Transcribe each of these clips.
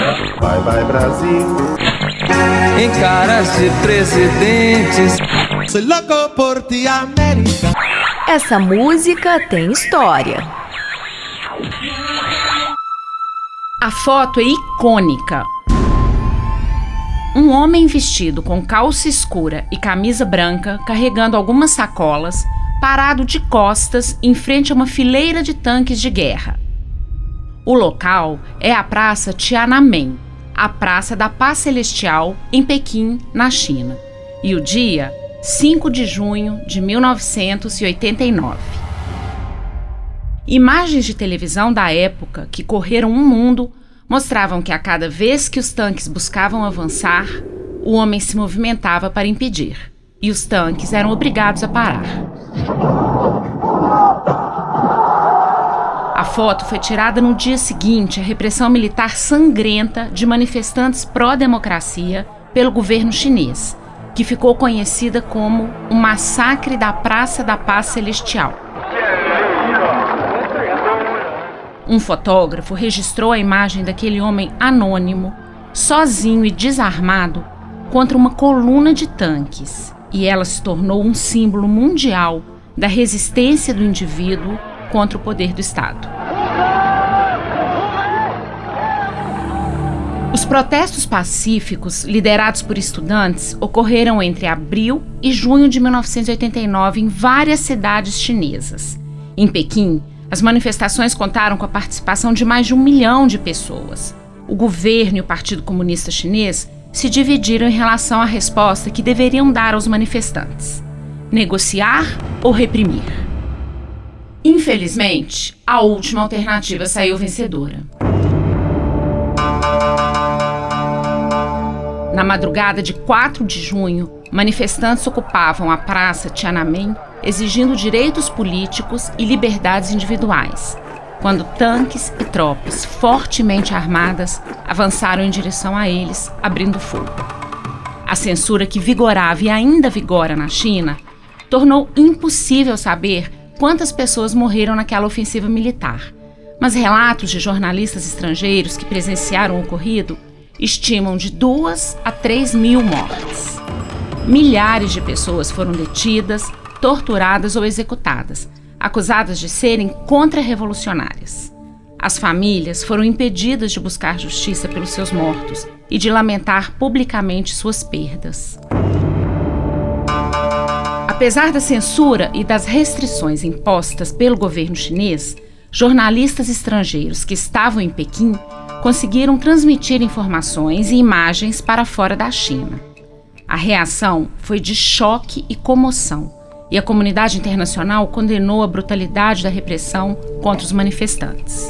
Vai, vai, Brasil. Em caras de presidentes. Soy loco por ti, América. Essa música tem história. A foto é icônica. Um homem vestido com calça escura e camisa branca, carregando algumas sacolas, parado de costas em frente a uma fileira de tanques de guerra. O local é a Praça Tiananmen, a Praça da Paz Celestial, em Pequim, na China. E o dia, 5 de junho de 1989. Imagens de televisão da época que correram o mundo mostravam que a cada vez que os tanques buscavam avançar, o homem se movimentava para impedir, e os tanques eram obrigados a parar. A foto foi tirada no dia seguinte à repressão militar sangrenta de manifestantes pró-democracia pelo governo chinês, que ficou conhecida como o Massacre da Praça da Paz Celestial. Um fotógrafo registrou a imagem daquele homem anônimo, sozinho e desarmado, contra uma coluna de tanques, e ela se tornou um símbolo mundial da resistência do indivíduo contra o poder do Estado. Os protestos pacíficos, liderados por estudantes, ocorreram entre abril e junho de 1989 em várias cidades chinesas. Em Pequim, as manifestações contaram com a participação de mais de 1 milhão de pessoas. O governo e o Partido Comunista Chinês se dividiram em relação à resposta que deveriam dar aos manifestantes: negociar ou reprimir. Infelizmente, a última alternativa saiu vencedora. Na madrugada de 4 de junho, manifestantes ocupavam a Praça Tiananmen exigindo direitos políticos e liberdades individuais, quando tanques e tropas fortemente armadas avançaram em direção a eles, abrindo fogo. A censura que vigorava e ainda vigora na China tornou impossível saber quantas pessoas morreram naquela ofensiva militar, mas relatos de jornalistas estrangeiros que presenciaram o ocorrido estimam de 2 a 3 mil mortes. Milhares de pessoas foram detidas, torturadas ou executadas, acusadas de serem contra-revolucionárias. As famílias foram impedidas de buscar justiça pelos seus mortos e de lamentar publicamente suas perdas. Apesar da censura e das restrições impostas pelo governo chinês, jornalistas estrangeiros que estavam em Pequim conseguiram transmitir informações e imagens para fora da China. A reação foi de choque e comoção, e a comunidade internacional condenou a brutalidade da repressão contra os manifestantes.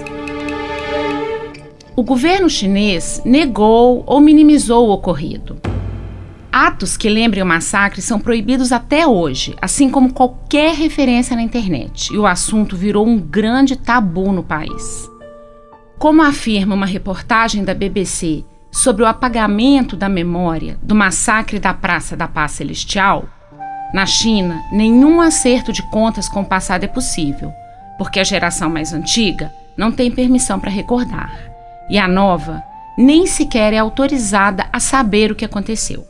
O governo chinês negou ou minimizou o ocorrido. Atos que lembrem o massacre são proibidos até hoje, assim como qualquer referência na internet, e o assunto virou um grande tabu no país. Como afirma uma reportagem da BBC sobre o apagamento da memória do massacre da Praça da Paz Celestial, na China, nenhum acerto de contas com o passado é possível, porque a geração mais antiga não tem permissão para recordar, e a nova nem sequer é autorizada a saber o que aconteceu.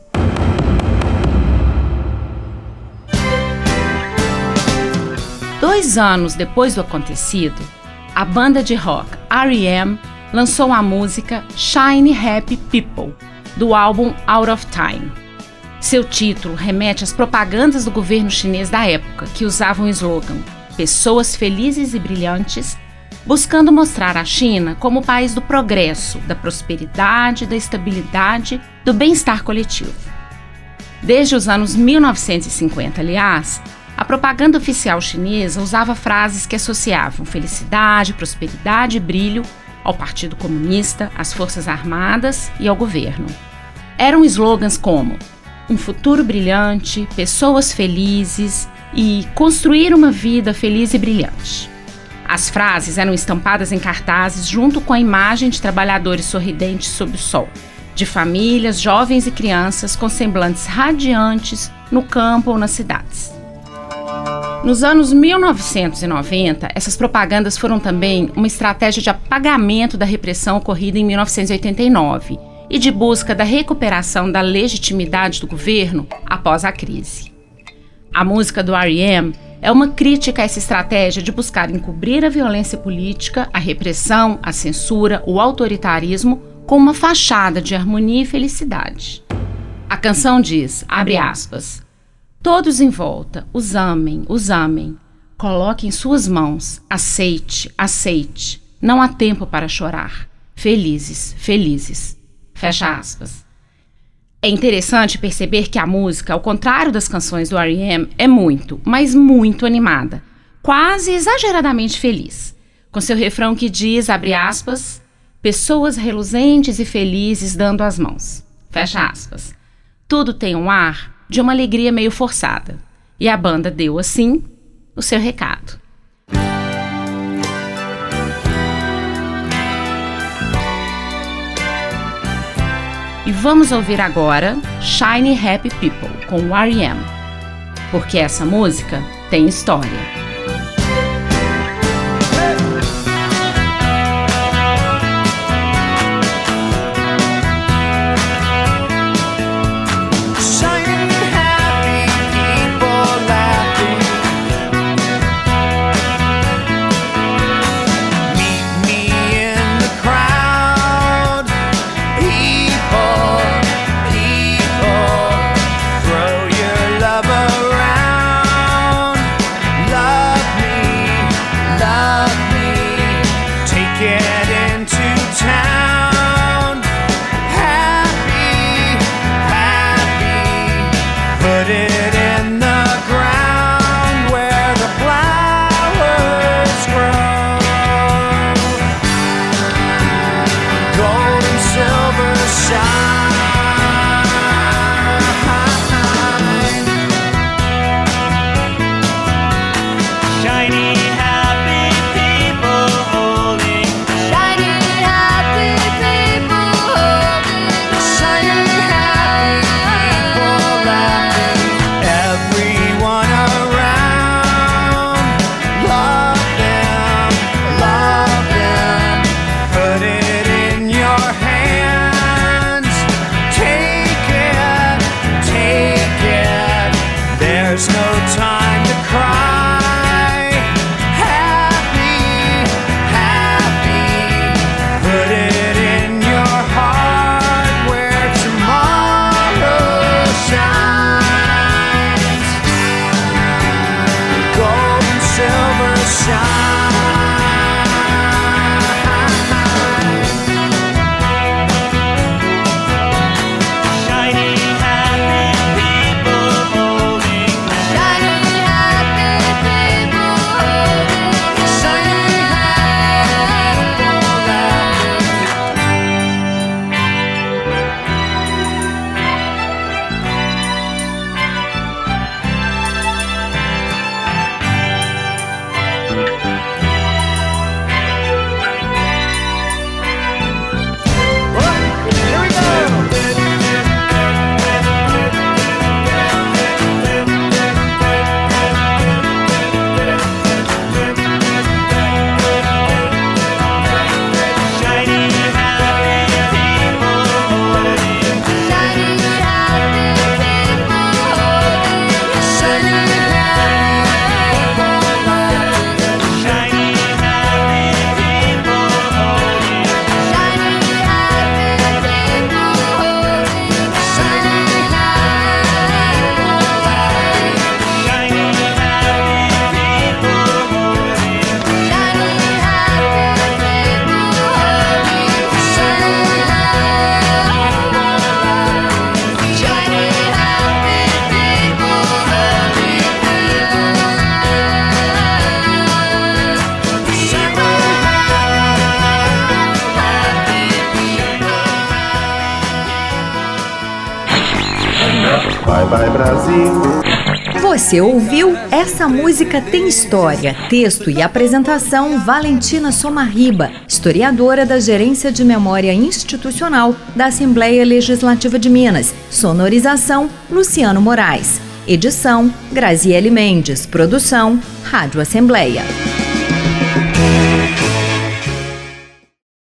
Dois anos depois do acontecido, a banda de rock R.E.M. lançou a música Shiny Happy People, do álbum Out of Time. Seu título remete às propagandas do governo chinês da época, que usavam o slogan "Pessoas felizes e brilhantes", buscando mostrar a China como o país do progresso, da prosperidade, da estabilidade, do bem-estar coletivo. Desde os anos 1950, aliás, a propaganda oficial chinesa usava frases que associavam felicidade, prosperidade e brilho ao Partido Comunista, às Forças Armadas e ao governo. Eram slogans como um futuro brilhante, pessoas felizes e construir uma vida feliz e brilhante. As frases eram estampadas em cartazes junto com a imagem de trabalhadores sorridentes sob o sol, de famílias, jovens e crianças com semblantes radiantes no campo ou nas cidades. Nos anos 1990, essas propagandas foram também uma estratégia de apagamento da repressão ocorrida em 1989 e de busca da recuperação da legitimidade do governo após a crise. A música do R.E.M. é uma crítica a essa estratégia de buscar encobrir a violência política, a repressão, a censura, o autoritarismo com uma fachada de harmonia e felicidade. A canção diz, abre aspas, todos em volta, os amem, coloque em suas mãos, aceite, aceite, não há tempo para chorar, felizes, felizes, fecha aspas. É interessante perceber que a música, ao contrário das canções do R.E.M., é muito, mas muito animada, quase exageradamente feliz, com seu refrão que diz, abre aspas, pessoas reluzentes e felizes dando as mãos, fecha aspas. Tudo tem um ar de uma alegria meio forçada, e a banda deu, assim, o seu recado. E vamos ouvir agora Shiny Happy People, com o R.E.M., porque essa música tem história. Vai Brasil. Você ouviu Essa Música Tem História, texto e apresentação Valentina Somarriba, historiadora da Gerência de Memória Institucional da Assembleia Legislativa de Minas, sonorização Luciano Moraes. Edição: Graziele Mendes. Produção: Rádio Assembleia.